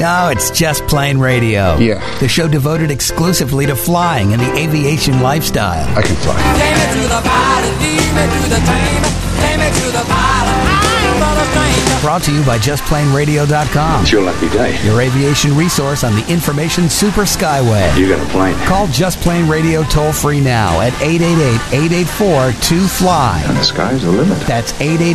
No, it's Just Plain Radio. Yeah. The show devoted exclusively to flying and the aviation lifestyle. I can fly. Take me to the pilot, lead me to the train. Take me to the pilot, I'm not a stranger. Brought to you by JustPlaneRadio.com. It's your lucky day. Your aviation resource on the information super skyway. You got a plane. Call Just Plain Radio toll free now at 888-884-2FLY. And the sky's the limit. That's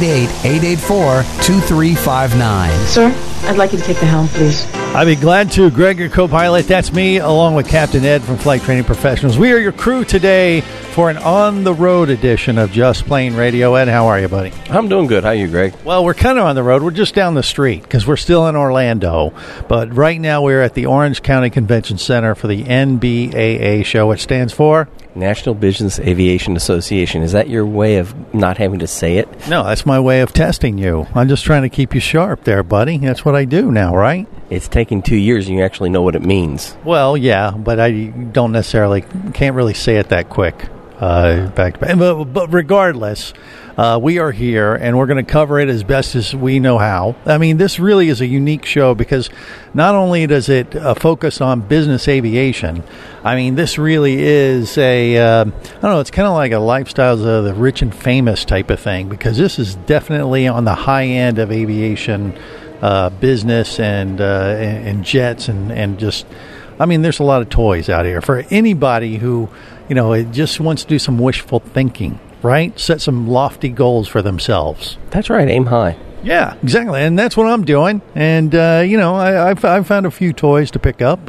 888-884-2359. Sir, I'd like you to take the helm, please. I'd be glad to. Greg, your co-pilot. That's me, along with Captain Ed from Flight Training Professionals. We are your crew today for an on-the-road edition of Just Plain Radio. Ed, how are you, buddy? I'm doing good. How are you, Greg? Well, we're kind of on the road. We're just down the street because we're still in Orlando. But right now we're at the Orange County Convention Center for the NBAA show. It stands for? National Business Aviation Association. Is that your way of not having to say it? No, that's my way of testing you. I'm just trying to keep you sharp there, buddy. That's what I do now, right? It's taking 2 years and you actually know what it means. Well, yeah, but I can't really say it that quick. Back to back. But regardless, we are here, and we're going to cover it as best as we know how. I mean, this really is a unique show because not only does it focus on business aviation, I mean, this really is I don't know, it's kind of like a Lifestyles of the Rich and Famous type of thing, because this is definitely on the high end of aviation business and jets and just, I mean, there's a lot of toys out here for anybody who, it just wants to do some wishful thinking, right? Set some lofty goals for themselves. That's right. Aim high. Yeah, exactly. And that's what I'm doing. And, I found a few toys to pick up.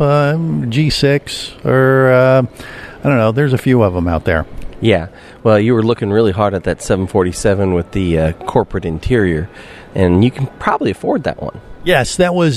G6 or, I don't know, there's a few of them out there. Yeah. Well, you were looking really hard at that 747 with the corporate interior, and you can probably afford that one. Yes, that was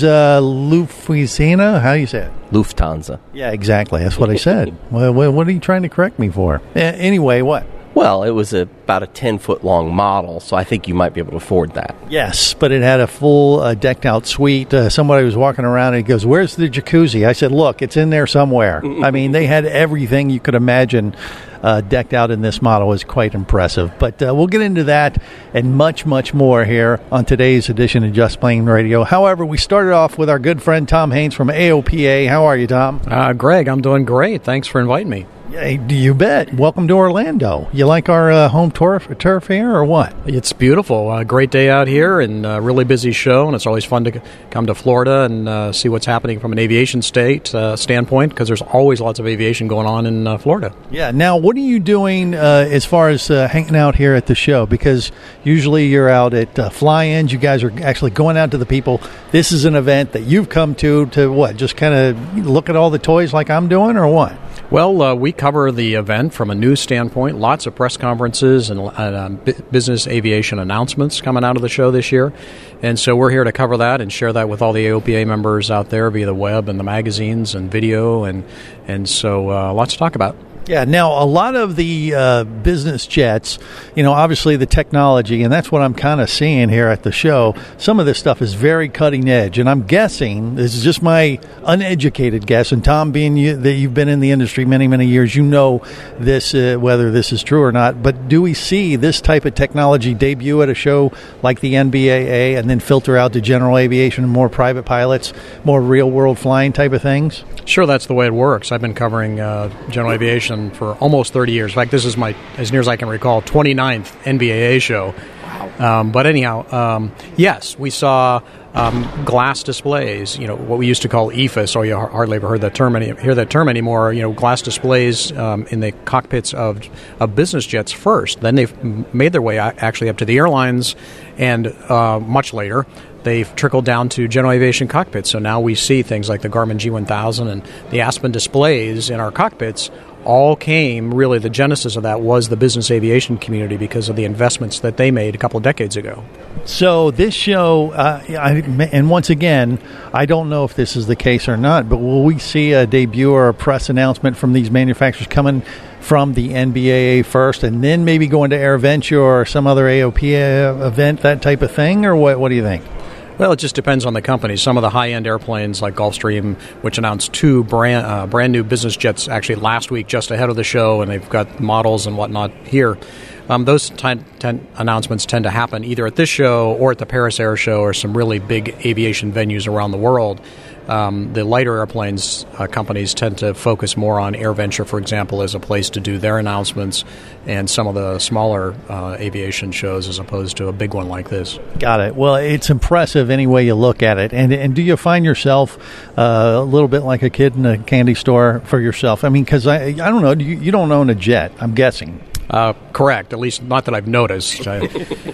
Lufthansa. How do you say it? Lufthansa. Yeah, exactly. That's what I said. Well, what are you trying to correct me for? Anyway, what? Well, it was about a 10-foot long model, so I think you might be able to afford that. Yes, but it had a full decked-out suite. Somebody was walking around and he goes, "Where's the jacuzzi?" I said, "Look, it's in there somewhere." I mean, they had everything you could imagine decked out in this model. It was quite impressive. But we'll get into that and much, much more here on today's edition of Just Plain Radio. However, we started off with our good friend Tom Haynes from AOPA. How are you, Tom? Greg, I'm doing great. Thanks for inviting me. Yeah, you bet. Welcome to Orlando. You like our home turf here or what? It's beautiful. Great day out here and a really busy show, and it's always fun to come to Florida and see what's happening from an aviation standpoint, because there's always lots of aviation going on in Florida. Yeah. Now, what are you doing as far as hanging out here at the show? Because usually you're out at fly-ins. You guys are actually going out to the people. This is an event that you've come to what? Just kind of look at all the toys like I'm doing, or what? Well, we cover the event from a news standpoint. Lots of press conferences and business aviation announcements coming out of the show this year. And so we're here to cover that and share that with all the AOPA members out there via the web and the magazines and video. And so lots to talk about. Yeah, now a lot of the business jets, obviously the technology, and that's what I'm kind of seeing here at the show. Some of this stuff is very cutting edge, and I'm guessing, this is just my uneducated guess, and Tom, being that you've been in the industry many, many years, you know this, whether this is true or not, but do we see this type of technology debut at a show like the NBAA and then filter out to general aviation and more private pilots, more real-world flying type of things? Sure, that's the way it works. I've been covering general aviation for almost 30 years. In fact, this is my, as near as I can recall, 29th NBAA show. Wow. But anyhow, yes, we saw glass displays, what we used to call EFIS, or you hardly ever hear that term anymore, glass displays in the cockpits of business jets first. Then they've made their way actually up to the airlines, and much later, they've trickled down to general aviation cockpits. So now we see things like the Garmin G1000 and the Aspen displays in our cockpits. All came, really, the genesis of that was the business aviation community because of the investments that they made a couple of decades ago. So this show, and once again, I don't know if this is the case or not, but will we see a debut or a press announcement from these manufacturers coming from the NBAA first and then maybe going to AirVenture or some other AOPA event, that type of thing, or what do you think? Well, it just depends on the company. Some of the high-end airplanes like Gulfstream, which announced two brand new business jets actually last week just ahead of the show, and they've got models and whatnot here. Those announcements tend to happen either at this show or at the Paris Air Show or some really big aviation venues around the world. The lighter airplanes companies tend to focus more on AirVenture, for example, as a place to do their announcements, and some of the smaller aviation shows as opposed to a big one like this. Got it. Well, it's impressive any way you look at it. And do you find yourself a little bit like a kid in a candy store for yourself? I mean, because I don't know, you don't own a jet, I'm guessing. Correct. At least not that I've noticed. But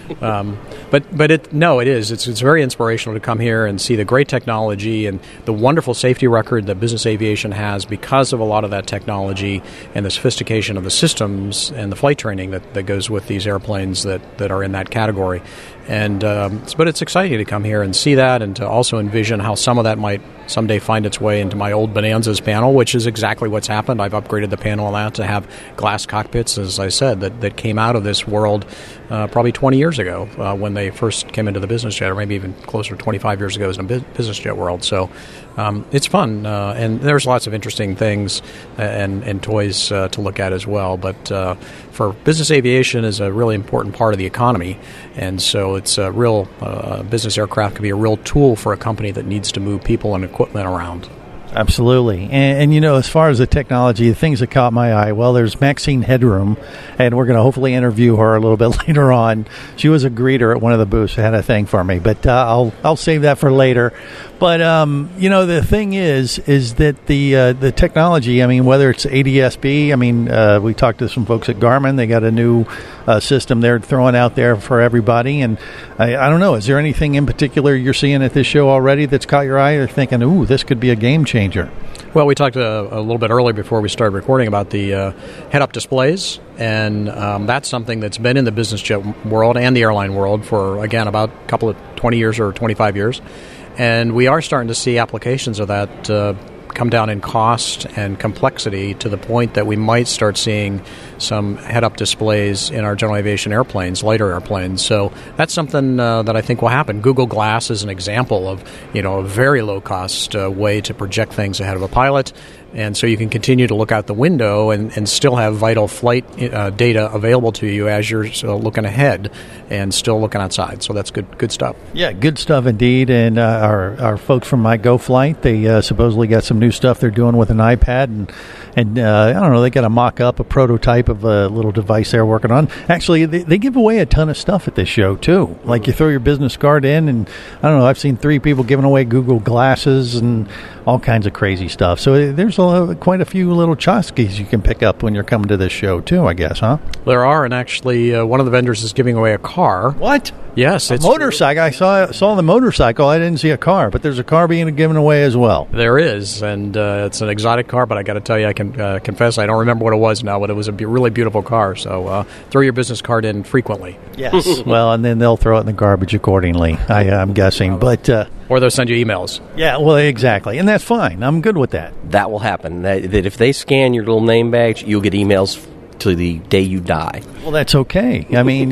it is. It's very inspirational to come here and see the great technology and the wonderful safety record that business aviation has because of a lot of that technology and the sophistication of the systems and the flight training that goes with these airplanes that are in that category. And but it's exciting to come here and see that, and to also envision how some of that might someday find its way into my old Bonanzas panel, which is exactly what's happened. I've upgraded the panel on that to have glass cockpits, as I said, that came out of this world probably 20 years ago when they first came into the business jet, or maybe even closer to 25 years ago in the business jet world. So it's fun, and there's lots of interesting things and toys to look at as well. But for business aviation is a really important part of the economy, and so it's a real business aircraft can be a real tool for a company that needs to move people and equipment around. Absolutely. And, as far as the technology, the things that caught my eye, well, there's Maxine Headroom, and we're going to hopefully interview her a little bit later on. She was a greeter at one of the booths, had a thing for me, but I'll save that for later. But, the thing is that the technology, I mean, whether it's ADS-B, I mean, we talked to some folks at Garmin. They got a new system they're throwing out there for everybody. And I don't know, is there anything in particular you're seeing at this show already that's caught your eye? Or thinking, ooh, this could be a game changer? Well, we talked a little bit earlier before we started recording about the head-up displays, and that's something that's been in the business jet world and the airline world for, again, about a couple of 20 years or 25 years. And we are starting to see applications of that come down in cost and complexity to the point that we might start seeing some head-up displays in our general aviation airplanes, lighter airplanes. So that's something that I think will happen. Google Glass is an example of, a very low-cost way to project things ahead of a pilot. And so you can continue to look out the window and still have vital flight data available to you as you're looking ahead and still looking outside. So that's good stuff. Yeah, good stuff indeed. And our folks from MyGoFlight, they supposedly got some new stuff they're doing with an iPad. And I don't know, they got a mock-up, a prototype of a little device they're working on. Actually, they give away a ton of stuff at this show, too. Like you throw your business card in, and I don't know, I've seen 3 people giving away Google Glasses and all kinds of crazy stuff. So there's quite a few little tchotchkes you can pick up when you're coming to this show, too, I guess, huh? There are, and actually one of the vendors is giving away a car. What? Yes. It's a motorcycle. I saw the motorcycle. I didn't see a car, but there's a car being given away as well. There is, and it's an exotic car, but I got to tell you, I can confess I don't remember what it was now, but it was a really beautiful car. So throw your business card in frequently. Yes. Well, and then they'll throw it in the garbage accordingly, I'm guessing. But or they'll send you emails. Yeah, well, exactly. And that's fine. I'm good with that. That will happen. That if they scan your little name badge, you'll get emails to the day you die. Well, that's okay. I mean,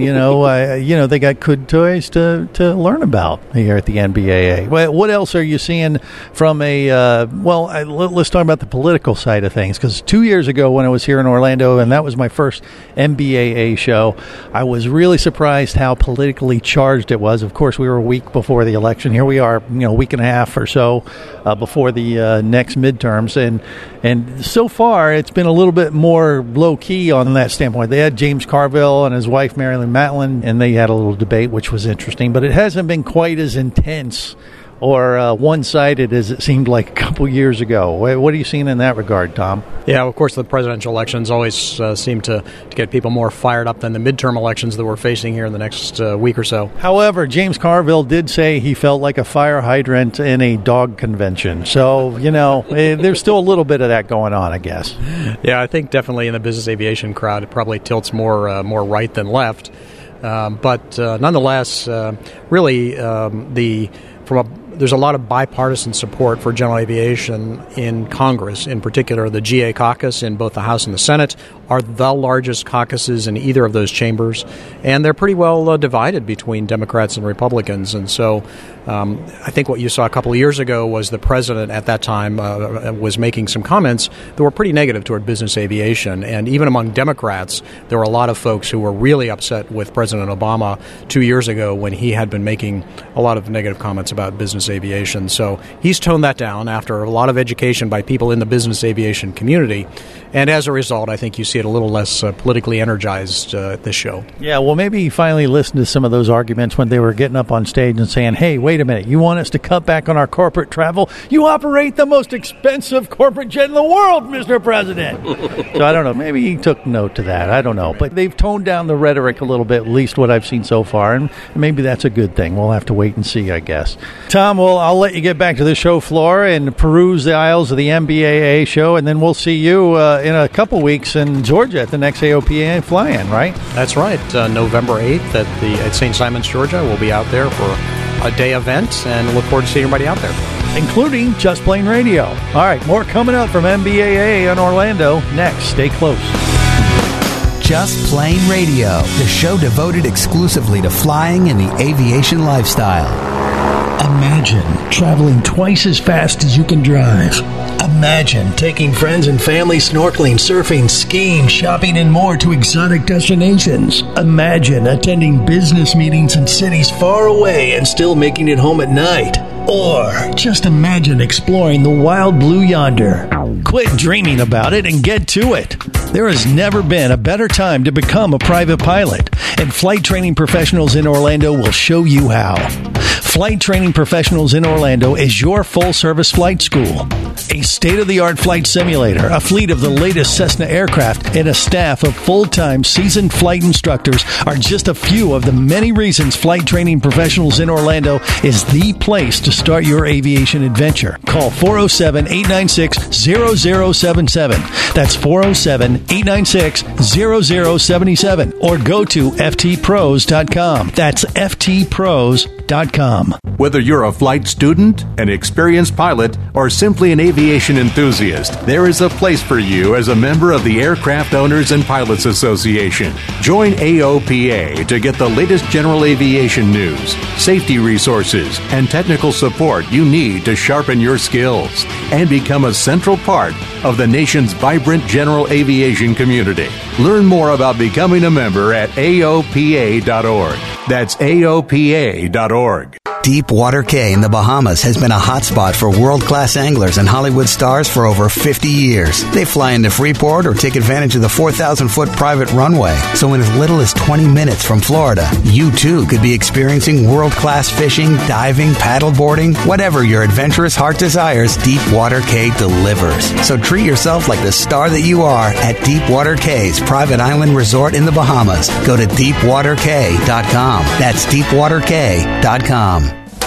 they got good toys to learn about here at the NBAA. What else are you seeing from let's talk about the political side of things, because 2 years ago when I was here in Orlando, and that was my first NBAA show, I was really surprised how politically charged it was. Of course, we were a week before the election. Here we are, a week and a half or so before the next midterms, and so far it's been a little bit more low-key on that standpoint. They had James Carville and his wife Marilyn Matlin, and they had a little debate, which was interesting, but it hasn't been quite as intense or one-sided as it seemed like a couple years ago. What are you seeing in that regard, Tom? Yeah, of course, the presidential elections always seem to get people more fired up than the midterm elections that we're facing here in the next week or so. However, James Carville did say he felt like a fire hydrant in a dog convention. So, there's still a little bit of that going on, I guess. Yeah, I think definitely in the business aviation crowd, it probably tilts more right than left. But nonetheless, really, from a there's a lot of bipartisan support for general aviation in Congress. In particular, the GA caucus in both the House and the Senate are the largest caucuses in either of those chambers, and they're pretty well divided between Democrats and Republicans. And so I think what you saw a couple of years ago was the president at that time was making some comments that were pretty negative toward business aviation. And even among Democrats, there were a lot of folks who were really upset with President Obama 2 years ago when he had been making a lot of negative comments about business aviation. So he's toned that down after a lot of education by people in the business aviation community. And as a result, I think you see it a little less politically energized at this show. Yeah, well, maybe he finally listened to some of those arguments when they were getting up on stage and saying, hey, wait a minute, you want us to cut back on our corporate travel? You operate the most expensive corporate jet in the world, Mr. President. So I don't know, maybe he took note to that. I don't know. But they've toned down the rhetoric a little bit, at least what I've seen so far, and maybe that's a good thing. We'll have to wait and see, I guess. Tom, well, I'll let you get back to the show floor and peruse the aisles of the NBAA show, and then we'll see you in a couple weeks in Georgia at the next AOPA fly-in, right? That's right. November 8th at St. Simons, Georgia. We'll be out there for a day event, and look forward to seeing everybody out there. Including Just Plain Radio. All right, more coming up from NBAA in Orlando next. Stay close. Just Plain Radio, the show devoted exclusively to flying and the aviation lifestyle. Imagine traveling twice as fast as you can drive. Imagine taking friends and family snorkeling, surfing, skiing, shopping, and more to exotic destinations. Imagine attending business meetings in cities far away and still making it home at night. Or just imagine exploring the wild blue yonder. Quit dreaming about it and get to it. There has never been a better time to become a private pilot, and Flight Training Professionals in Orlando will show you how. Flight Training Professionals in Orlando is your full-service flight school. A state-of-the-art flight simulator, a fleet of the latest Cessna aircraft, and a staff of full-time seasoned flight instructors are just a few of the many reasons Flight Training Professionals in Orlando is the place to start your aviation adventure. Call 407-896-0077. That's 407-896-0077. Or go to ftpros.com. That's ftpros.com. Whether you're a flight student, an experienced pilot, or simply an aviation enthusiast, there is a place for you as a member of the Aircraft Owners and Pilots Association. Join AOPA to get the latest general aviation news, safety resources, and technical support you need to sharpen your skills and become a central part of the nation's vibrant general aviation community. Learn more about becoming a member at AOPA.org. That's AOPA.org. Deepwater Cay in the Bahamas has been a hotspot for world-class anglers and Hollywood stars for over 50 years. They fly into Freeport or take advantage of the 4,000-foot private runway. So in as little as 20 minutes from Florida, you too could be experiencing world-class fishing, diving, paddleboarding, whatever your adventurous heart desires, Deepwater Cay delivers. So treat yourself like the star that you are at Deepwater Cay's private island resort in the Bahamas. Go to deepwatercay.com. That's deepwatercay.com.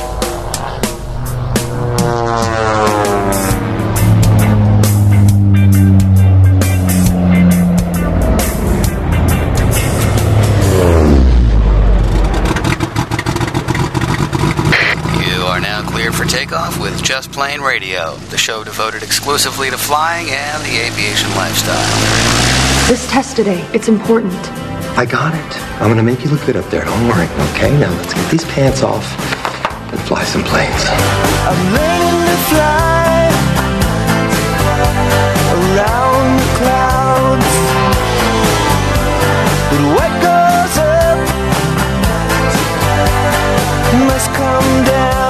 Takeoff with Just Plain Radio, the show devoted exclusively to flying and the aviation lifestyle. This test today, it's important. I got it. I'm going to make you look good up there. Don't worry, okay? Now let's get these pants off and fly some planes. I'm learning to fly around the clouds. But what goes up must come down.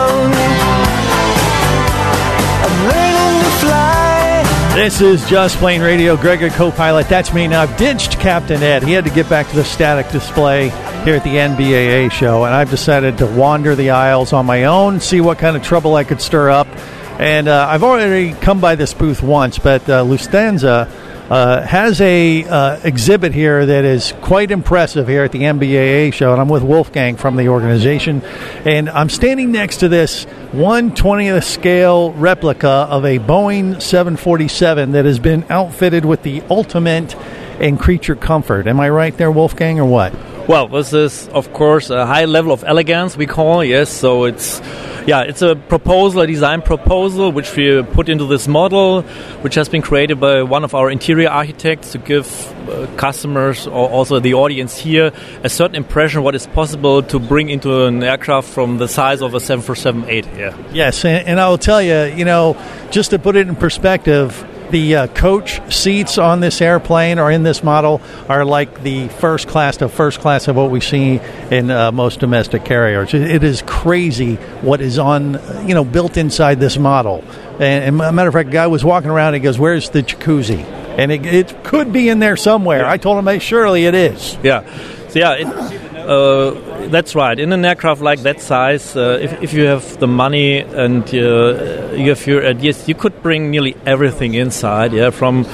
This is Just Plain Radio. Gregor, co-pilot. That's me. Now, I've ditched Captain Ed. He had to get back to the static display here at the NBAA show, and I've decided to wander the aisles on my own, see what kind of trouble I could stir up. And I've already come by this booth once, but Lufthansa has a exhibit here that is quite impressive here at the NBAA show, and I'm with Wolfgang from the organization, and I'm standing next to this 1/20th scale replica of a Boeing 747 that has been outfitted with the ultimate in creature comfort. Am I right there, Wolfgang, or what? Well, this is, of course, a high level of elegance, we call, yes. So it's Yeah, it's a proposal, a design proposal, which we put into this model, which has been created by one of our interior architects to give customers or also the audience here a certain impression of what is possible to bring into an aircraft from the size of a 747-8. Yeah. Yes, and I will tell you, just to put it in perspective, the coach seats on this airplane or in this model are like the first class of what we see in most domestic carriers. It is crazy what is on, built inside this model. And a matter of fact, a guy was walking around and he goes, "Where's the jacuzzi?" And it could be in there somewhere. Yeah. I told him, "Hey, surely it is." Yeah. So that's right. In an aircraft like that size, if you have the money and you have your ideas, you could bring nearly everything inside. Yeah, from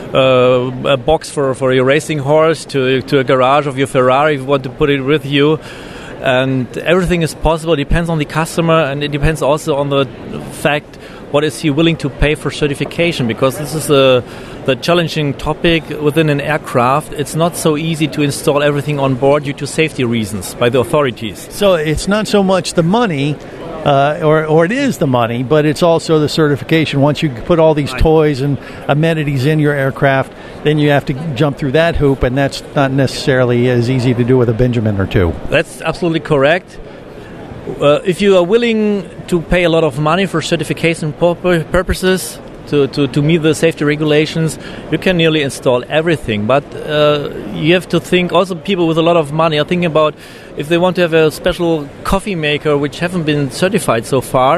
a box for your racing horse to a garage of your Ferrari if you want to put it with you. And everything is possible. It depends on the customer, and it depends also on the fact what is he willing to pay for certification, because this is the challenging topic within an aircraft. It's not so easy to install everything on board due to safety reasons by the authorities. So it's not so much the money, or it is the money, but it's also the certification. Once you put all these toys and amenities in your aircraft, then you have to jump through that hoop, and that's not necessarily as easy to do with a Benjamin or two. That's absolutely correct. If you are willing to pay a lot of money for certification purposes, to meet the safety regulations, you can nearly install everything. But you have to think, also people with a lot of money are thinking about if they want to have a special coffee maker which haven't been certified so far,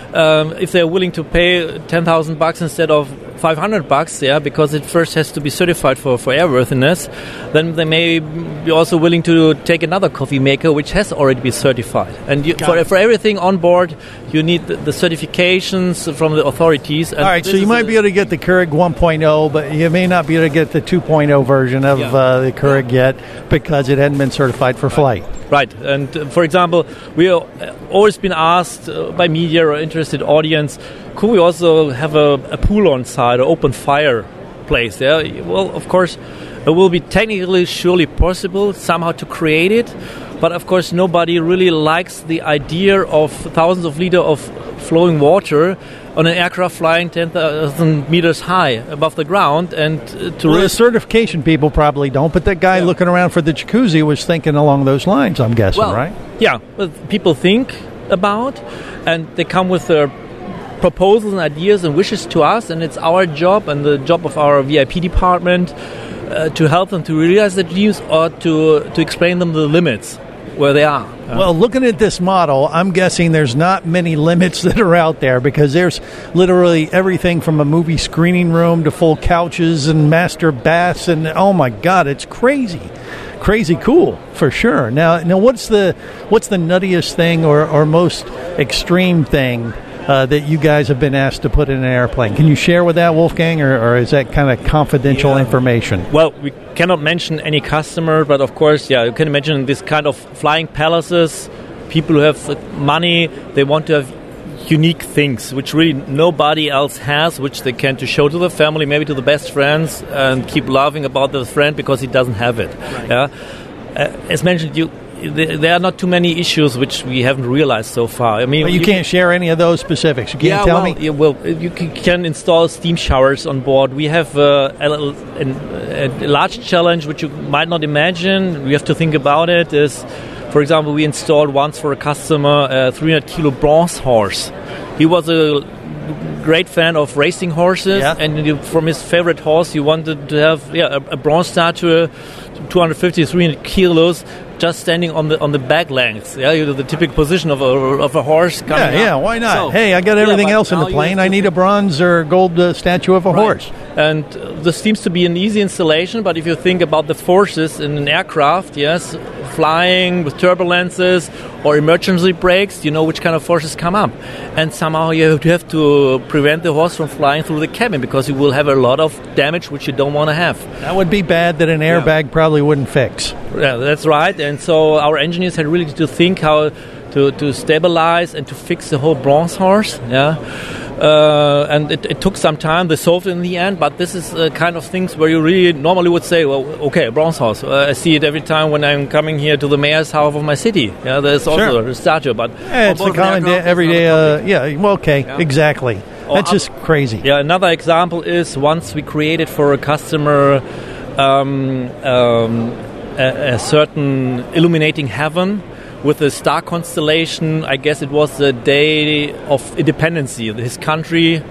if they're willing to pay $10,000 instead of $500, yeah, because it first has to be certified for airworthiness, then they may be also willing to take another coffee maker which has already been certified. And for everything on board, you need the certifications from the authorities. And all right, so you might be able to get the Courage 1.0, but you may not be able to get the 2.0 version of the Courage yet because it hadn't been certified for flight. Right, and for example, we have always been asked by media or interested audience, could we also have a pool on site or open fire place there? Well, of course, it will be technically surely possible somehow to create it, but of course nobody really likes the idea of thousands of liters of flowing water on an aircraft flying 10,000 meters high above the ground. And the certification people probably don't, but that guy looking around for the jacuzzi was thinking along those lines, I'm guessing, right? Yeah, people think about, and they come with their proposals and ideas and wishes to us, and it's our job and the job of our VIP department to help them to realize the dreams or to explain them the limits where they are. Well, looking at this model, I'm guessing there's not many limits that are out there, because there's literally everything from a movie screening room to full couches and master baths, and oh my God, it's crazy cool for sure. Now what's the nuttiest thing or most extreme thing that you guys have been asked to put in an airplane? Can you share with that, Wolfgang, or is that kind of confidential information? Well, we cannot mention any customer, but of course, you can imagine this kind of flying palaces. People who have money, they want to have unique things which really nobody else has, which they can to show to the family, maybe to the best friends, and keep laughing about the friend because he doesn't have it. Right. Yeah, as mentioned, there are not too many issues which we haven't realized so far. I mean, but you can't share any of those specifics. You can't tell me. You can install steam showers on board. We have a large challenge which you might not imagine. We have to think about it. Is, for example, we installed once for a customer a 300-kilo bronze horse. He was a great fan of racing horses, and from his favorite horse, he wanted to have a bronze statue, 250, 300 kilos, just standing on the back length. The typical position of a horse. Why not? So, hey, I got everything else in the plane. I need a bronze or gold statue of a horse. And this seems to be an easy installation, but if you think about the forces in an aircraft, flying with turbulences or emergency brakes, you know which kind of forces come up. And somehow you have to prevent the horse from flying through the cabin, because you will have a lot of damage which you don't want to have. That would be bad that an airbag probably wouldn't fix. Yeah, that's right. And so our engineers had really to think how to stabilize and to fix the whole bronze horse. Yeah. And it took some time. They solved it in the end, but this is kind of things where you really normally would say, well, okay, bronze horse. I see it every time when I'm coming here to the mayor's house of my city. Yeah, there's also a statue, but it's the common everyday. Exactly. That's just crazy. Yeah, another example is once we created for a customer a certain illuminating heaven with a star constellation. I guess it was the day of independence his country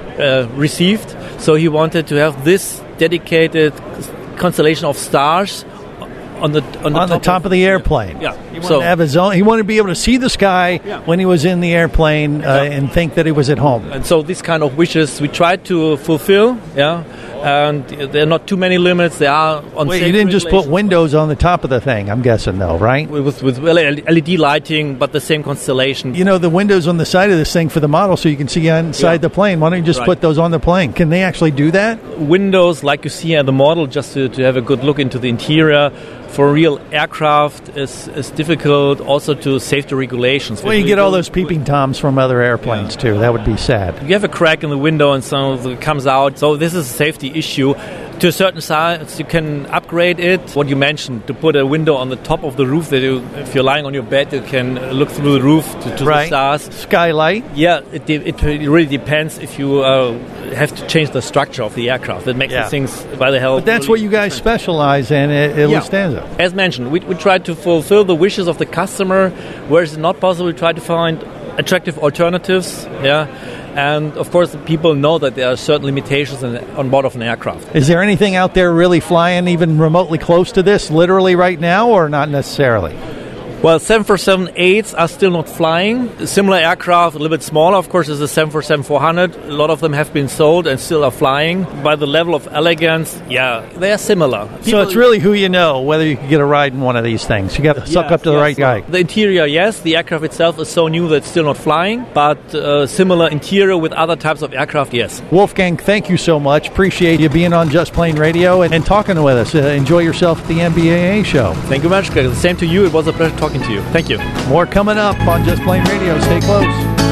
received. So he wanted to have this dedicated constellation of stars on the top of the airplane. Yeah. He wanted to have his own. He wanted to be able to see the sky when he was in the airplane and think that he was at home. And so these kind of wishes we tried to fulfill. Yeah. And there are not too many limits. They are on. Wait, you didn't just put windows on the top of the thing, I'm guessing, though, right? With LED lighting, but the same constellation. You know, the windows on the side of this thing for the model so you can see inside the plane. Why don't you just put those on the plane? Can they actually do that? Windows, like you see at the model, just to have a good look into the interior. For real aircraft is difficult, also to safety regulations. Well, you get all those peeping toms from other airplanes, too. That would be sad. You have a crack in the window and so it comes out. So this is a safety issue. To a certain size, you can upgrade it. What you mentioned, to put a window on the top of the roof, that if you're lying on your bed, you can look through the roof to the stars. Skylight? Yeah, it really depends if you have to change the structure of the aircraft. That makes the things by the hell. But that's what you guys specialize in at Lufthansa. As mentioned, we try to fulfill the wishes of the customer. Where it's not possible, we try to find attractive alternatives. Yeah. And, of course, people know that there are certain limitations on board of an aircraft. Is there anything out there really flying even remotely close to this, literally right now, or not necessarily? Well, 747-8s are still not flying. Similar aircraft, a little bit smaller, of course, is the 747-400. A lot of them have been sold and still are flying. By the level of elegance, they are similar. So it's really who you know, whether you can get a ride in one of these things. You got to suck up to the right guy. The interior, yes. The aircraft itself is so new that it's still not flying. But similar interior with other types of aircraft, yes. Wolfgang, thank you so much. Appreciate you being on Just Plane Radio and talking with us. Enjoy yourself at the NBAA show. Thank you very much, Greg. Same to you. It was a pleasure talking to you. Thank you. More coming up on Just Plane Radio. Stay close.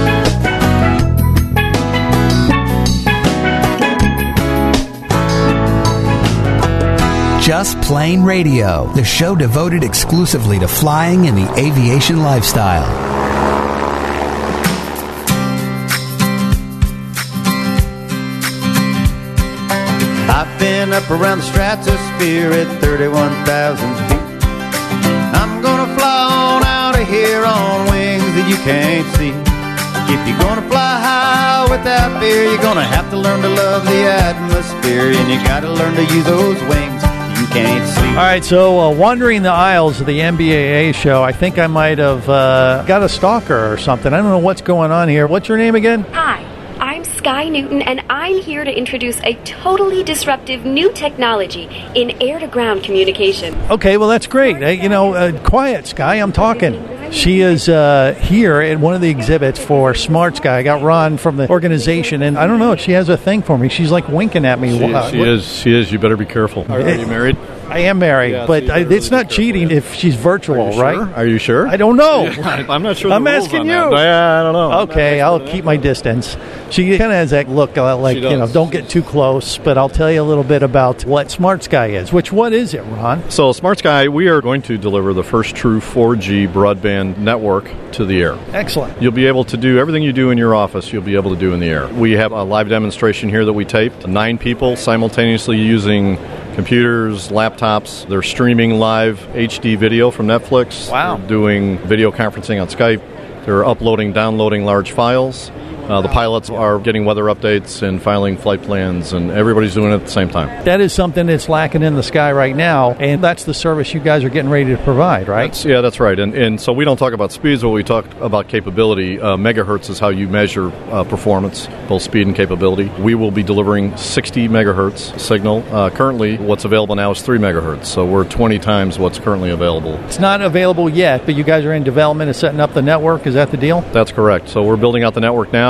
Just Plane Radio, the show devoted exclusively to flying and the aviation lifestyle. I've been up around the stratosphere at 31,000 feet. I'm gonna fly on out of here on wings that you can't see. If you're gonna fly high without fear, you're gonna have to learn to love the atmosphere, and you gotta learn to use those wings you can't see. All right, so wandering the aisles of the NBAA show, I think I might have got a stalker or something. I don't know what's going on here. What's your name again? Hi. I'm Sky Newton, and I'm here to introduce a totally disruptive new technology in air-to-ground communication. Okay, well, that's great. Quiet, Sky, I'm talking. She is here at one of the exhibits for Smart Sky. I got Ron from the organization, and I don't know, she has a thing for me. She's like winking at me. She is. You better be careful. Are you married? I am married, but it's not cheating if she's virtual, right? Are you sure? I don't know. I'm not sure. I'm asking you. I don't know. Okay, I'll keep my distance. She kind of has that look like, don't get too close, but I'll tell you a little bit about what Smart Sky is. What is it, Ron? So Smart Sky, we are going to deliver the first true 4G broadband network to the air. Excellent. You'll be able to do everything you do in your office, you'll be able to do in the air. We have a live demonstration here that we taped. 9 people simultaneously using computers, laptops. They're streaming live HD video from Netflix. Wow. They're doing video conferencing on Skype. They're uploading, downloading large files. The pilots are getting weather updates and filing flight plans, and everybody's doing it at the same time. That is something that's lacking in the sky right now, and that's the service you guys are getting ready to provide, right? That's right. And so we don't talk about speeds, but we talk about capability. Megahertz is how you measure performance, both speed and capability. We will be delivering 60 megahertz signal. Currently, what's available now is 3 megahertz, so we're 20 times what's currently available. It's not available yet, but you guys are in development of setting up the network. Is that the deal? That's correct. So we're building out the network now.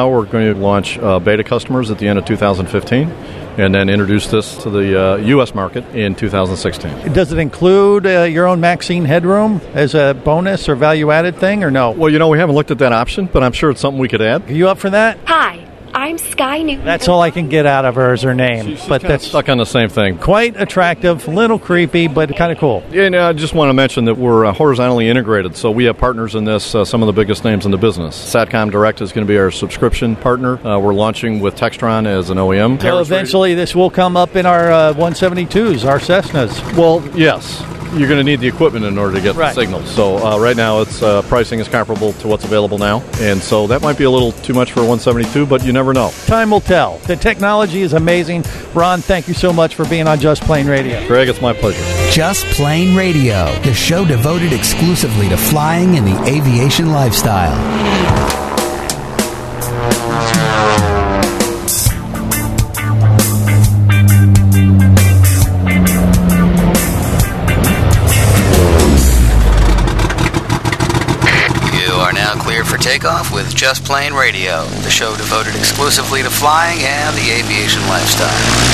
now we're going to launch beta customers at the end of 2015, and then introduce this to the U.S. market in 2016. Does it include your own Maxine headroom as a bonus or value-added thing, or no? Well, we haven't looked at that option, but I'm sure it's something we could add. Are you up for that? Hi, I'm Sky Newton. That's all I can get out of her is her name. But that's stuck on the same thing. Quite attractive, a little creepy, but kind of cool. And I just want to mention that we're horizontally integrated, so we have partners in this, some of the biggest names in the business. Satcom Direct is going to be our subscription partner. We're launching with Textron as an OEM. So eventually this will come up in our 172s, our Cessnas. Well, yes. You're going to need the equipment in order to get the signal. So right now, its pricing is comparable to what's available now. And so that might be a little too much for 172, but you never know. Time will tell. The technology is amazing. Ron, thank you so much for being on Just Plain Radio. Greg, it's my pleasure. Just Plain Radio, the show devoted exclusively to flying and the aviation lifestyle. For takeoff with Just Plain Radio, the show devoted exclusively to flying and the aviation lifestyle.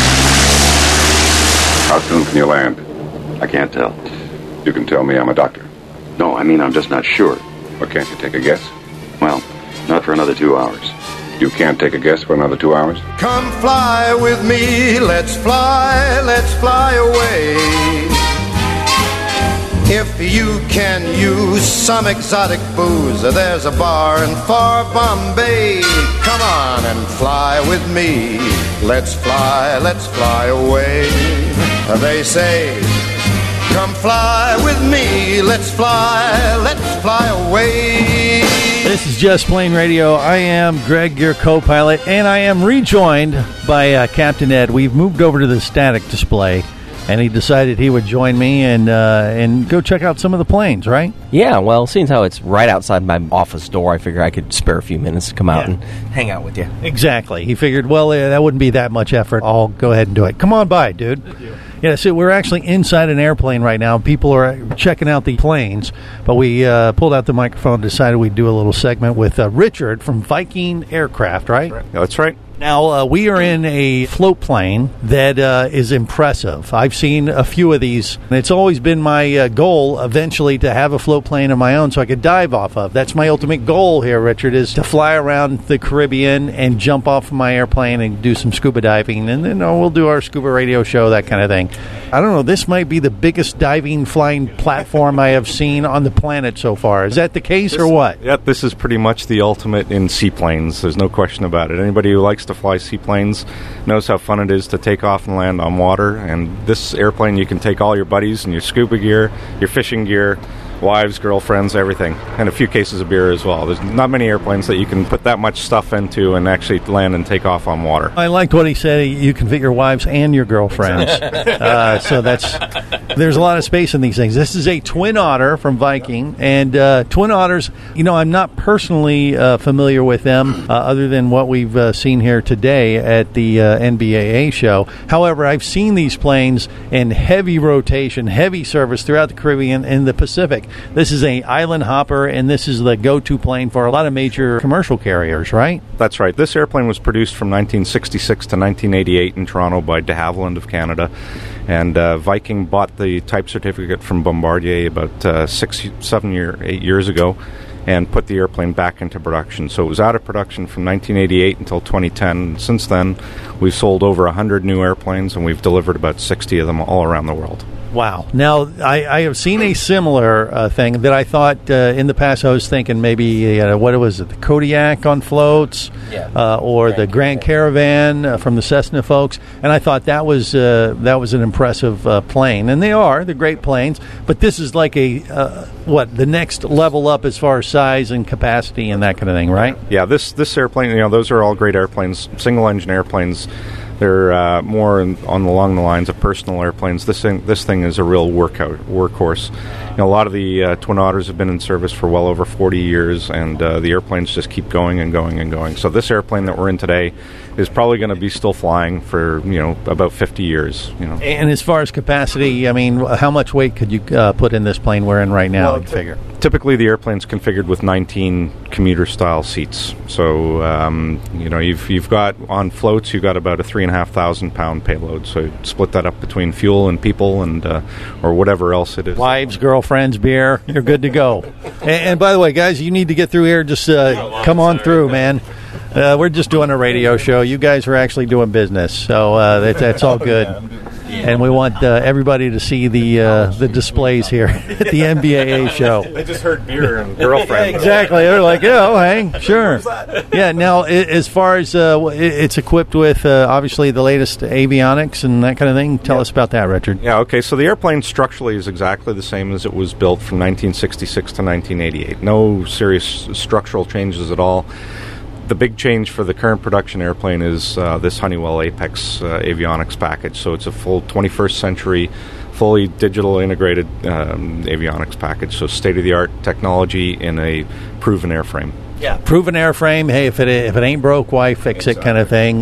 How soon can you land? I can't tell. You can tell me I'm a doctor. No, I mean I'm just not sure. Well, can't you take a guess? Well, not for another 2 hours. You can't take a guess for another 2 hours? Come fly with me, let's fly away. If you can use some exotic booze, there's a bar in far Bombay. Come on and fly with me. Let's fly away. They say, come fly with me. Let's fly away. This is Just Plain Radio. I am Greg, your co-pilot, and I am rejoined by Captain Ed. We've moved over to the static display. And he decided he would join me and go check out some of the planes, right? Yeah, well, seeing how it's right outside my office door, I figure I could spare a few minutes to come out and hang out with you. Exactly. He figured, well, that wouldn't be that much effort. I'll go ahead and do it. Come on by, dude. Thank you. Yeah, so we're actually inside an airplane right now. People are checking out the planes, but we pulled out the microphone and decided we'd do a little segment with Richard from Viking Aircraft, right? That's right. Now, we are in a float plane that is impressive. I've seen a few of these, and it's always been my goal eventually to have a float plane of my own so I could dive off of. That's my ultimate goal here, Richard, is to fly around the Caribbean and jump off of my airplane and do some scuba diving, and then we'll do our scuba radio show, that kind of thing. I don't know, this might be the biggest diving flying platform I have seen on the planet so far. Is that the case or what? Yeah, this is pretty much the ultimate in seaplanes. There's no question about it. Anybody who likes to fly seaplanes knows how fun it is to take off and land on water. And this airplane, you can take all your buddies and your scuba gear, your fishing gear, wives, girlfriends, everything, and a few cases of beer as well. There's not many airplanes that you can put that much stuff into and actually land and take off on water. I liked what he said. You can fit your wives and your girlfriends. So there's a lot of space in these things. This is a Twin Otter from Viking, and Twin Otters, I'm not personally familiar with them other than what we've seen here today at the NBAA show. However, I've seen these planes in heavy rotation, heavy service throughout the Caribbean and the Pacific. This is an island hopper, and this is the go-to plane for a lot of major commercial carriers, right? That's right. This airplane was produced from 1966 to 1988 in Toronto by de Havilland of Canada. And Viking bought the type certificate from Bombardier about 8 years ago and put the airplane back into production. So it was out of production from 1988 until 2010. Since then, we've sold over 100 new airplanes, and we've delivered about 60 of them all around the world. Wow. Now, I have seen a similar thing that I thought in the past I was thinking maybe, what was it, the Kodiak on floats or the Grand Caravan from the Cessna folks. And I thought that was an impressive plane. And they're great planes. But this is like the next level up as far as size and capacity and that kind of thing, right? Yeah, this airplane, those are all great airplanes, single-engine airplanes. They're more along the lines of personal airplanes. This thing is a real workhorse, a lot of the Twin Otters have been in service for well over 40 years, and the airplanes just keep going and going and going. So this airplane that we're in today is probably going to be still flying for, about 50 years. And as far as capacity, I mean, how much weight could you put in this plane we're in right now, you figure? Typically, the airplane's configured with 19 commuter-style seats. So, you've got, on floats, you've got about a 3,500-pound payload. So split that up between fuel and people and or whatever else it is. Wives, girlfriends, beer, you're good to go. And by the way, guys, you need to get through here. Just come on through, man. We're just doing a radio show. You guys are actually doing business, so that's all good. And we want everybody to see the displays here at the NBAA show. They just heard beer and girlfriend. Exactly. They're like, hey, sure. Yeah, now, as far as it's equipped with, obviously, the latest avionics and that kind of thing, tell us about that, Richard. Yeah, okay, so the airplane structurally is exactly the same as it was built from 1966 to 1988. No serious structural changes at all. The big change for the current production airplane is this Honeywell Apex avionics package. So it's a full 21st century, fully digital integrated avionics package. So state-of-the-art technology in a proven airframe. Yeah, proven airframe. Hey, if it ain't broke, why fix it? Kind of thing.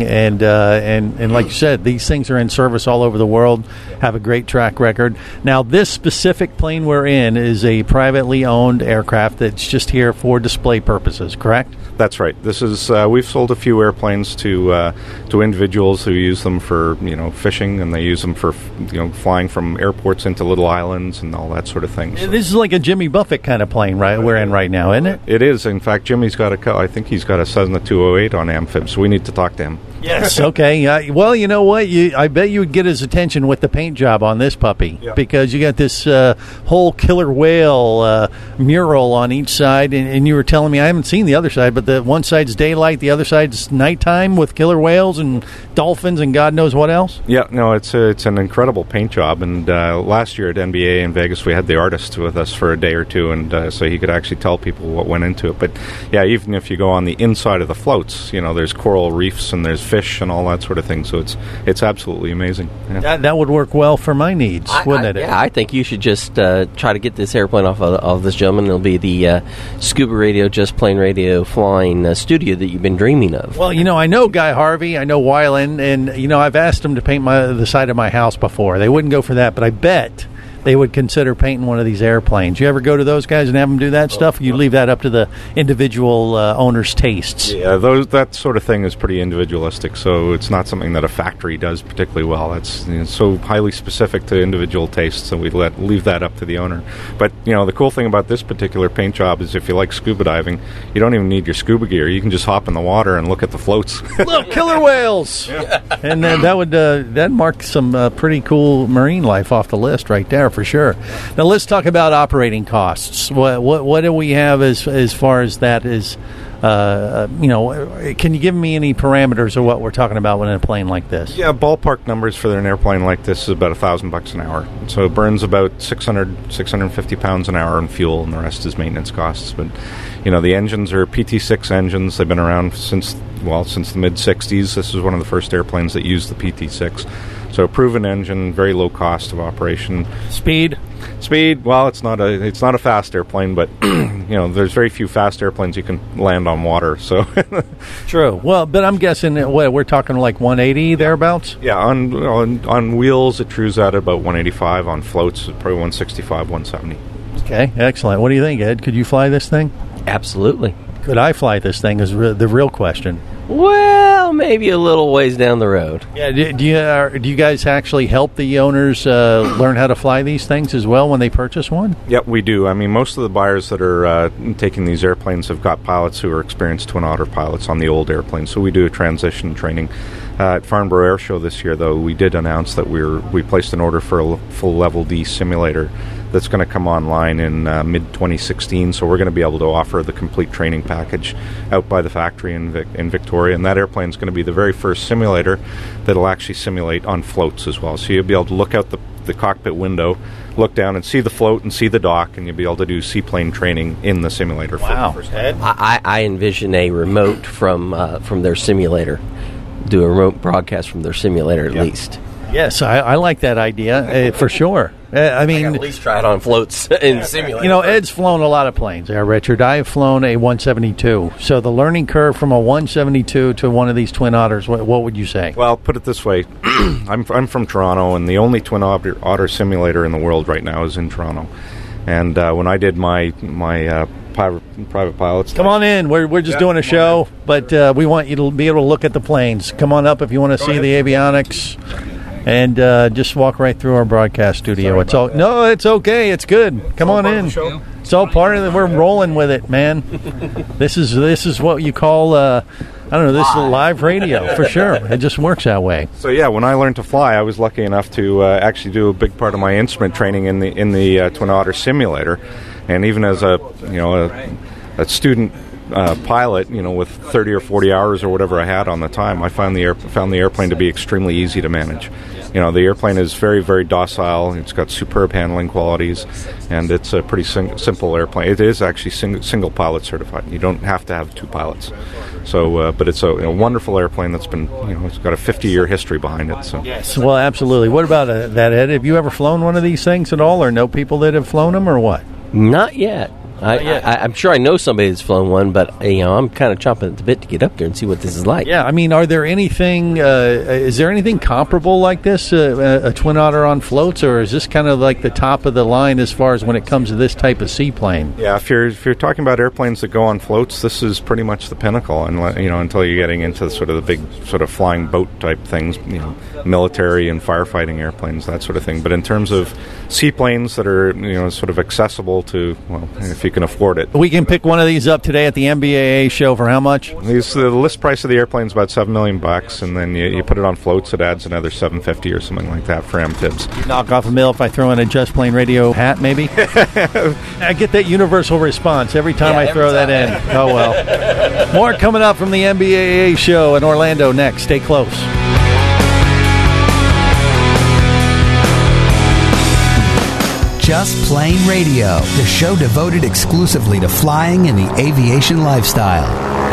And like you said, these things are in service all over the world. Have a great track record. Now, this specific plane we're in is a privately owned aircraft that's just here for display purposes. Correct? That's right. This is we've sold a few airplanes to individuals who use them for fishing, and they use them for flying from airports into little islands and all that sort of thing. So this is like a Jimmy Buffett kind of plane, right? We're in right now, isn't it? It is. In fact, Jimmy's got I think he's got a Cessna 208 on Amphib, so we need to talk to him. Yes. Okay. Well, you know what? I bet you would get his attention with the paint job on this puppy, because you got this whole killer whale mural on each side, and you were telling me, I haven't seen the other side, but the one side's daylight, the other side's nighttime with killer whales and dolphins and God knows what else. Yeah. No, it's an incredible paint job, and last year at NBA in Vegas, we had the artist with us for a day or two, and so he could actually tell people what went into it. But yeah, even if you go on the inside of the floats, there's coral reefs and there's fish and all that sort of thing, so it's absolutely amazing. Yeah. That would work well for my needs, wouldn't it? Yeah, I think you should just try to get this airplane off of this gentleman. It'll be the Scuba Radio, Just Plain Radio flying studio that you've been dreaming of. Well, I know Guy Harvey, I know Weiland, and I've asked them to paint the side of my house before. They wouldn't go for that, but I bet they would consider painting one of these airplanes. You ever go to those guys and have them do that stuff? You leave that up to the individual owner's tastes. Yeah, that sort of thing is pretty individualistic, so it's not something that a factory does particularly well. That's so highly specific to individual tastes, so we leave that up to the owner. But, the cool thing about this particular paint job is if you like scuba diving, you don't even need your scuba gear. You can just hop in the water and look at the floats. Look, killer whales! Yeah. And that would that mark some pretty cool marine life off the list right there. For sure. Now let's talk about operating costs. What do we have as far as that is? Can you give me any parameters of what we're talking about when in a plane like this? Yeah, ballpark numbers for an airplane like this is about $1,000 an hour. So it burns about 650 pounds an hour in fuel, and the rest is maintenance costs. But the engines are PT6 engines. They've been around since the mid '60s. This is one of the first airplanes that used the PT6. So a proven engine, very low cost of operation. Speed. Well, it's not a fast airplane, but there's very few fast airplanes you can land on water. So true. Well, but I'm guessing we're talking like 180 thereabouts. Yeah, on wheels it cruises at about 185. On floats, probably 165, 170. Okay, excellent. What do you think, Ed? Could you fly this thing? Absolutely. Could I fly this thing? Is the real question. Well, maybe a little ways down the road. Yeah. Do you guys actually help the owners learn how to fly these things as well when they purchase one? Yep, we do. I mean, most of the buyers that are taking these airplanes have got pilots who are experienced Twin Otter pilots on the old airplanes. So we do a transition training. At Farnborough Air Show this year, though, we did announce that we placed an order for a full Level D simulator that's going to come online in mid-2016, so we're going to be able to offer the complete training package out by the factory in Victoria, and that airplane is going to be the very first simulator that'll actually simulate on floats as well. So you'll be able to look out the cockpit window, look down and see the float and see the dock, and you'll be able to do seaplane training in the simulator. Wow. For the first time. I envision a remote from their simulator. Do a remote broadcast from their simulator at least. Yes, I like that idea for sure. I mean, at least try it on floats in simulator. You know, Ed's flown a lot of planes there, Richard. I've flown a 172. So the learning curve from a 172 to one of these Twin Otters, what would you say? Well, put it this way. I'm from Toronto, and the only Twin Otter simulator in the world right now is in Toronto. And when I did my private pilots... Come on in. We're just doing a show, but we want you to be able to look at the planes. Come on up if you want to see the avionics. And just walk right through our broadcast studio. It's okay. It's good. Come on in. It's all part of it. We're rolling with it, man. This is what you call I don't know. This is live radio for sure. It just works that way. So yeah, when I learned to fly, I was lucky enough to actually do a big part of my instrument training in the Twin Otter simulator, and even as a student pilot, with 30 or 40 hours or whatever I had on the time, I found the airplane to be extremely easy to manage. The airplane is very, very docile. It's got superb handling qualities, and it's a pretty simple airplane. It is actually single pilot certified. You don't have to have two pilots. So, but it's a wonderful airplane that's been, it's got a 50-year history behind it. So. Yes, well, absolutely. What about that, Ed? Have you ever flown one of these things at all, or know people that have flown them, or what? Not yet. I'm sure I know somebody that's flown one, but I'm kind of chomping at the bit to get up there and see what this is like. Yeah, I mean, is there anything comparable like this, a Twin Otter on floats, or is this kind of like the top of the line as far as when it comes to this type of seaplane? Yeah, if you're talking about airplanes that go on floats, this is pretty much the pinnacle, and until you're getting into sort of the big sort of flying boat type things, military and firefighting airplanes, that sort of thing. But in terms of seaplanes that are sort of accessible to, well, if you can afford it. We can pick one of these up today at the MBAA show for how much? The list price of the airplane is about $7 million, and then you put it on floats, it adds another $750 or something like that for amphibs. Knock off a mill if I throw in a Just Plane Radio hat, maybe? I get that universal response every time I throw that in. Oh, well. More coming up from the MBAA show in Orlando next. Stay close. Just Plane Radio, the show devoted exclusively to flying and the aviation lifestyle.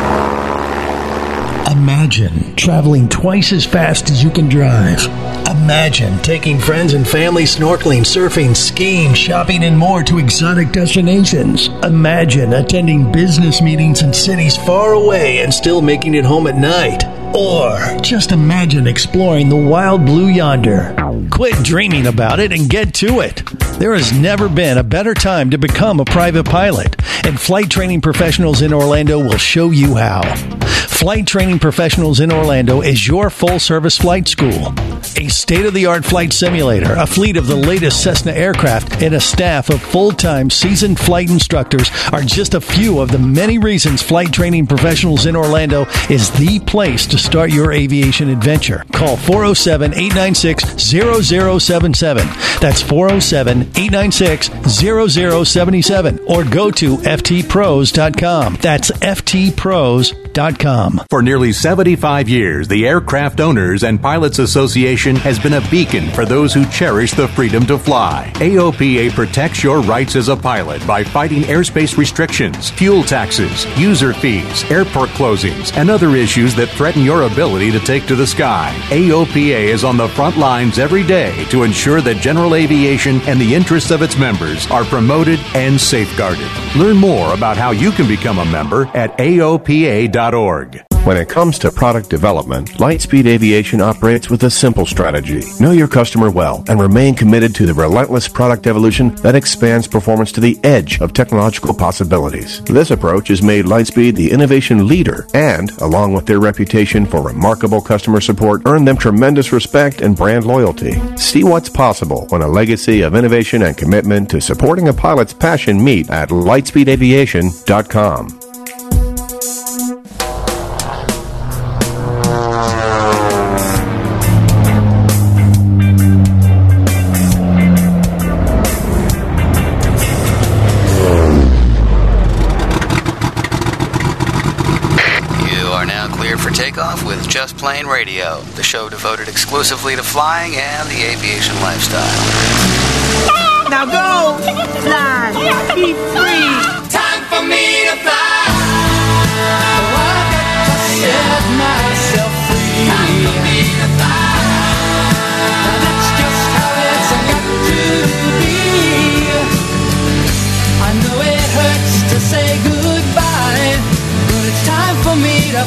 Imagine traveling twice as fast as you can drive. Imagine taking friends and family snorkeling, surfing, skiing, shopping, and more to exotic destinations. Imagine attending business meetings in cities far away and still making it home at night. Or just imagine exploring the wild blue yonder. Quit dreaming about it and get to it. There has never been a better time to become a private pilot, and Flight Training Professionals in Orlando will show you how. Flight Training Professionals in Orlando is your full-service flight school. A state-of-the-art flight simulator, a fleet of the latest Cessna aircraft, and a staff of full-time seasoned flight instructors are just a few of the many reasons Flight Training Professionals in Orlando is the place to start your aviation adventure. Call 407-896-0077. That's 407-896-0077. Or go to ftpros.com. That's ftpros.com. For nearly 75 years, the Aircraft Owners and Pilots Association has been a beacon for those who cherish the freedom to fly. AOPA protects your rights as a pilot by fighting airspace restrictions, fuel taxes, user fees, airport closings, and other issues that threaten your ability to take to the sky. AOPA is on the front lines every day to ensure that general aviation and the interests of its members are promoted and safeguarded. Learn more about how you can become a member at AOPA.org. When it comes to product development, Lightspeed Aviation operates with a simple strategy. Know your customer well and remain committed to the relentless product evolution that expands performance to the edge of technological possibilities. This approach has made Lightspeed the innovation leader and, along with their reputation for remarkable customer support, earned them tremendous respect and brand loyalty. See what's possible when a legacy of innovation and commitment to supporting a pilot's passion meet at lightspeedaviation.com. With Just Plane Radio, the show devoted exclusively to flying and the aviation lifestyle. Now go, fly, be free. Time for me to fly. I got to set myself free. Time for me to fly. That's just how it's got to be.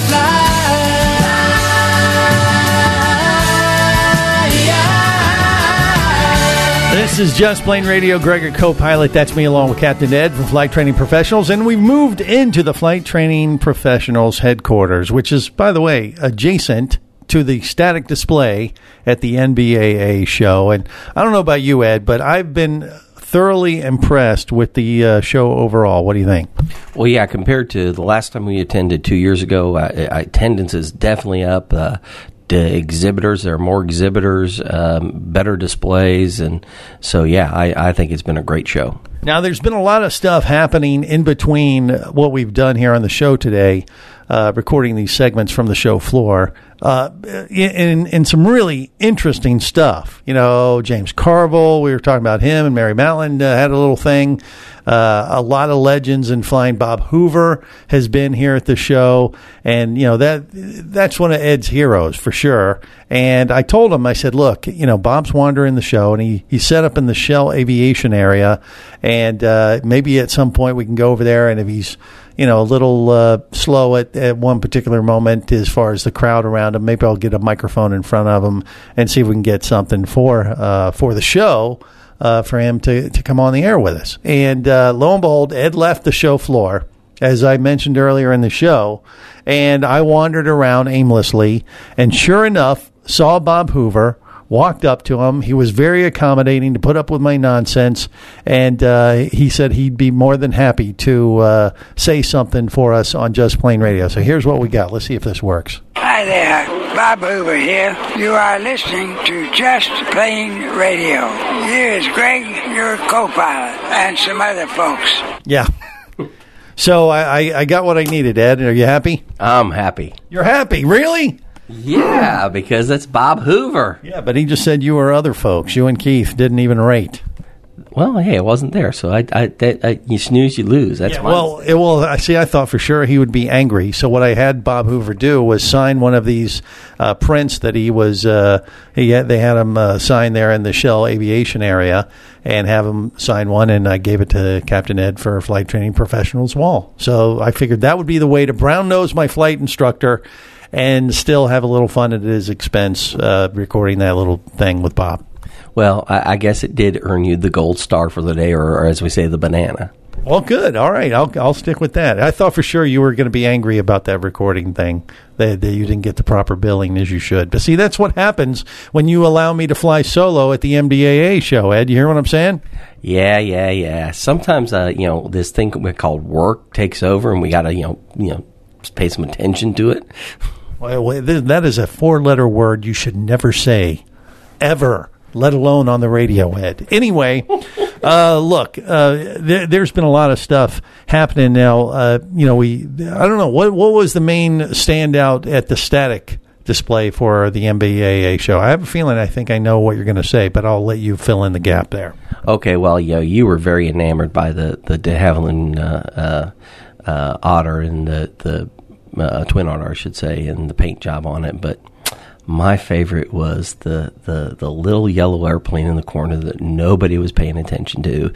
This is Just Plain Radio. Greg, a co-pilot. That's me along with Captain Ed from Flight Training Professionals. And we've moved into the Flight Training Professionals headquarters, which is, by the way, adjacent to the static display at the NBAA show. And I don't know about you, Ed, but I've been thoroughly impressed with the show overall. What do you think? Well, yeah, compared to the last time we attended 2 years ago, attendance is definitely up. The exhibitors, there are more exhibitors, better displays, and so, yeah, I think it's been a great show. Now, there's been a lot of stuff happening in between what we've done here on the show today, recording these segments from the show floor, in some really interesting stuff. You know, James Carville, we were talking about him, and Mary Matlin had a little thing. A lot of legends in flying. Bob Hoover has been here at the show, and, you know, that's one of Ed's heroes for sure. And I told him, I said, look, you know, Bob's wandering the show, and he's set up in the Shell Aviation area, and maybe at some point we can go over there, and if he's, you know, a little slow at one particular moment as far as the crowd around him, maybe I'll get a microphone in front of him and see if we can get something for the show. For him to come on the air with us. And lo and behold, Ed left the show floor, as I mentioned earlier in the show, and I wandered around aimlessly, and sure enough, saw Bob Hoover, walked up to him. He was very accommodating to put up with my nonsense, and he said he'd be more than happy to say something for us on Just Plain Radio. So here's what we got. Let's see if this works. Hi there, Bob Hoover here. You are listening to Just Plain Radio. Here is Greg, your co-pilot, and some other folks. Yeah. So I got what I needed, Ed. Are you happy? I'm happy. You're happy? Really? Yeah, because that's Bob Hoover. Yeah, but he just said you or other folks. You and Keith didn't even rate. Well, hey, I wasn't there, so I you snooze, you lose. That's I see. I thought for sure he would be angry. So what I had Bob Hoover do was sign one of these prints that he was. They had him sign there in the Shell Aviation area, and have him sign one, and I gave it to Captain Ed for Flight Training Professionals wall. So I figured that would be the way to brown nose my flight instructor, and still have a little fun at his expense, recording that little thing with Bob. Well, I guess it did earn you the gold star for the day, or as we say, the banana. Well, good. All right. I'll stick with that. I thought for sure you were going to be angry about that recording thing, that you didn't get the proper billing as you should. But see, that's what happens when you allow me to fly solo at the MDAA show, Ed. You hear what I'm saying? Yeah. Sometimes, this thing called work takes over, and we got to, pay some attention to it. Well, that is a 4-letter word you should never say, ever. Let alone on the radio, Ed. Anyway, look, there's been a lot of stuff happening now. I don't know, what was the main standout at the static display for the MBAA show? I have a feeling I think I know what you're going to say, but I'll let you fill in the gap there. Okay, well, you were very enamored by the de Havilland otter and the twin otter, I should say, and the paint job on it, but my favorite was the little yellow airplane in the corner that nobody was paying attention to.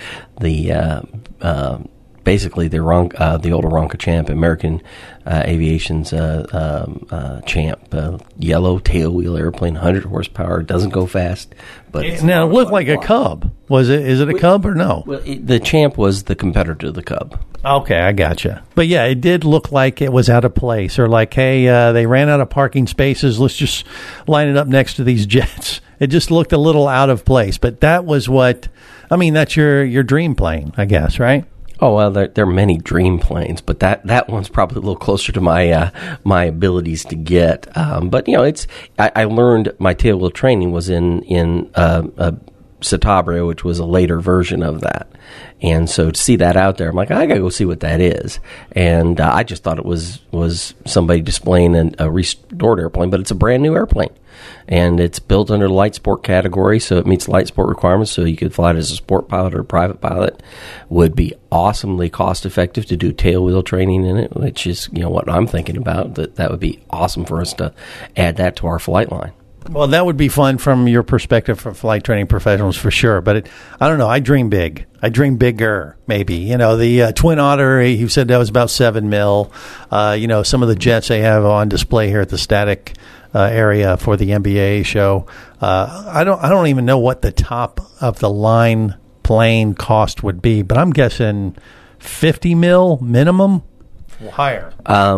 Basically the old Aeronca Champ, American Aviation's Champ, yellow tailwheel airplane, 100 horsepower, doesn't go fast. But now it looked like a Cub. Is it a Cub or no? Well, the Champ was the competitor to the Cub. Okay, I gotcha. But yeah, it did look like it was out of place, or like, hey, they ran out of parking spaces. Let's just line it up next to these jets. It just looked a little out of place. But that was that's your dream plane, I guess, right? Oh, well, there are many dream planes, but that one's probably a little closer to my my abilities to get. But I learned my tailwheel training was in Citabria, which was a later version of that. And so to see that out there, I'm like, I got to go see what that is. And I just thought it was somebody displaying a restored airplane, but it's a brand new airplane. And it's built under the light sport category, so it meets light sport requirements, so you could fly it as a sport pilot or a private pilot. Would be awesomely cost-effective to do tailwheel training in it, which is what I'm thinking about. That would be awesome for us to add that to our flight line. Well, that would be fun from your perspective for flight training professionals for sure. But I don't know. I dream big. I dream bigger, maybe. You know, the Twin Otter, he said that was about 7 mil. You know, some of the jets they have on display here at the static area for the NBAA show. I don't even know what the top of the line plane cost would be, but I'm guessing 50 mil minimum, higher.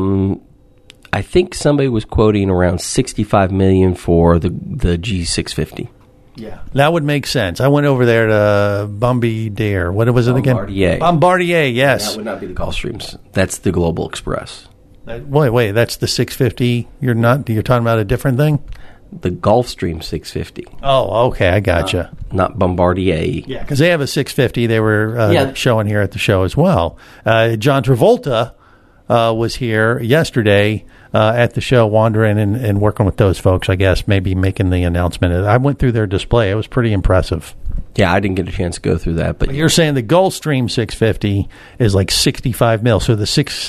I think somebody was quoting around $65 million for the G650. Yeah, that would make sense. I went over there to Bombardier. What was it again? Bombardier. Bombardier, yes. That would not be the Gulfstreams. That's the Global Express. Wait, that's the 650. You're talking about a different thing? The Gulfstream 650. Oh, okay, I gotcha. Not Bombardier. Yeah, because they have a 650 they were showing here at the show as well. John Travolta was here yesterday at the show, wandering and working with those folks, I guess, maybe making the announcement. I went through their display. It was pretty impressive. Yeah, I didn't get a chance to go through that. But you're saying the Gulfstream 650 is like 65 mil. So the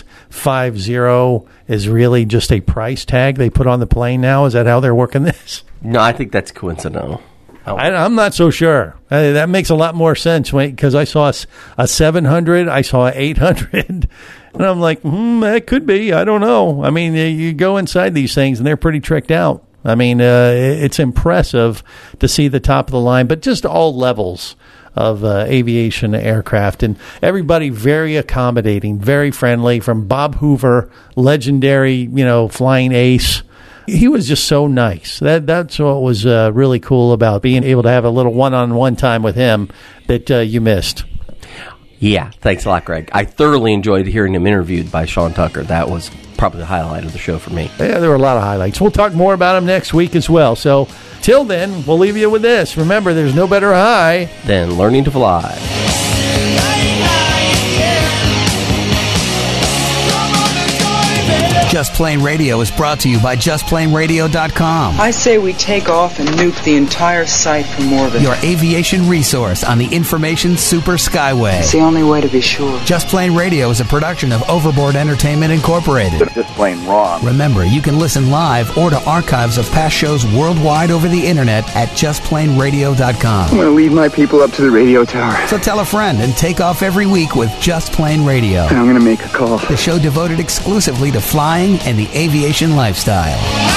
650 is really just a price tag they put on the plane now? Is that how they're working this? No, I think that's coincidental. I'm not so sure. That makes a lot more sense because I saw a 700, I saw an 800, and I'm like, that could be. I don't know. I mean, you go inside these things, and they're pretty tricked out. I mean, it's impressive to see the top of the line, but just all levels of aviation aircraft, and everybody very accommodating, very friendly, from Bob Hoover, legendary, flying ace. He was just so nice. That's what was really cool about being able to have a little one-on-one time with him that you missed. Yeah, thanks a lot, Greg. I thoroughly enjoyed hearing him interviewed by Sean Tucker. That was probably the highlight of the show for me. Yeah, there were a lot of highlights. We'll talk more about him next week as well. So till then, we'll leave you with this. Remember, there's no better high than learning to fly. Just Plain Radio is brought to you by JustPlainRadio.com. I say we take off and nuke the entire site from orbit. Your aviation resource on the information super skyway. It's the only way to be sure. Just Plain Radio is a production of Overboard Entertainment Incorporated. Just plain wrong. Remember, you can listen live or to archives of past shows worldwide over the internet at JustPlainRadio.com. I'm going to leave my people up to the radio tower. So tell a friend and take off every week with Just Plain Radio. And I'm going to make a call. The show devoted exclusively to flying and the aviation lifestyle.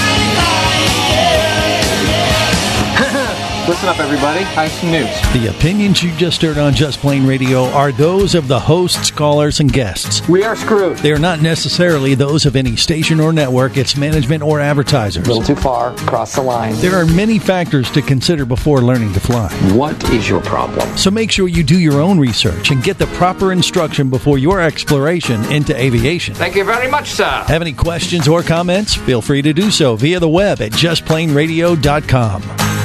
Listen up, everybody. I have some news. The opinions you just heard on Just Plain Radio are those of the hosts, callers, and guests. We are screwed. They are not necessarily those of any station or network, its management, or advertisers. A little too far. Cross the line. There are many factors to consider before learning to fly. What is your problem? So make sure you do your own research and get the proper instruction before your exploration into aviation. Thank you very much, sir. Have any questions or comments? Feel free to do so via the web at JustPlainRadio.com.